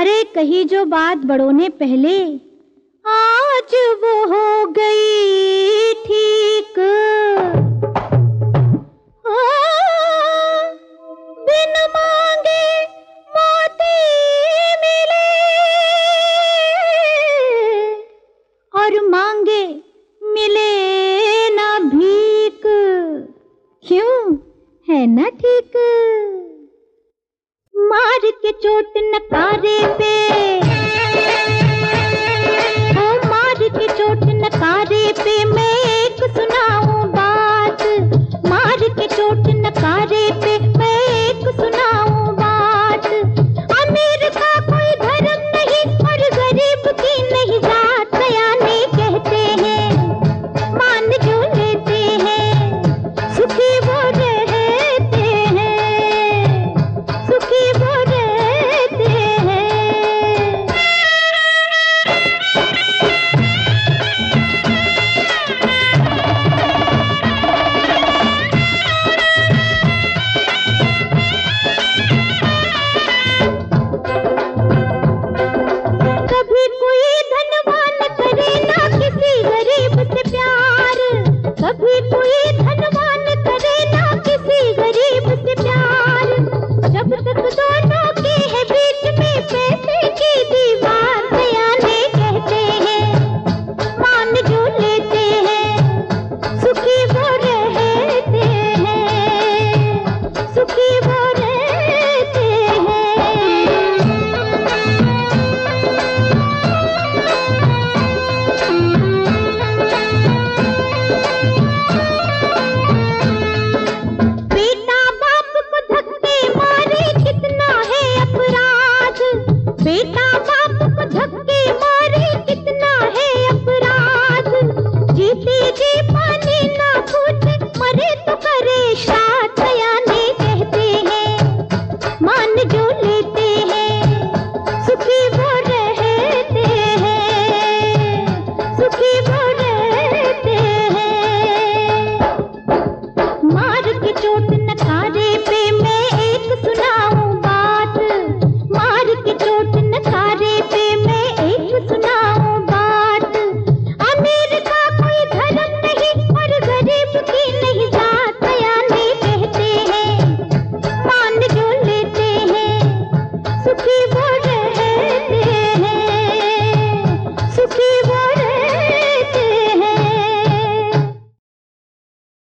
अरे कही जो बात बड़ों ने पहले, आज वो हो गई ठीक। बिन मांगे मोती मिले और मांगे मिले ना भीख। क्यों, है ना ठीक? मार के चोट नकारे पे, ओ मार के चोट नकारे पे मैं एक सुनाऊं बात। मार के चोट नकारे पे मैं एक सुनाऊं बात। अमीर का कोई धर्म नहीं और गरीब की नहीं जात। सयाने कहते हैं मान जो लेते हैं, सुखी वो रहते हैं, सुखी वो रहते हैं। कभी कोई धनवान करे ना किसी गरीब से प्यार। कभी कोई धनवान करे ना किसी गरीब से प्यार। जब तक दोनों के है बीच में पैसे की दीवार। सयाने कहते हैं मान जो लेते हैं, सुखी वो रहते हैं, सुखी वो रहते हैं। बेटा बाप को धक्के मारे कितना है अपराध। बेटा बाप को धक्के मारे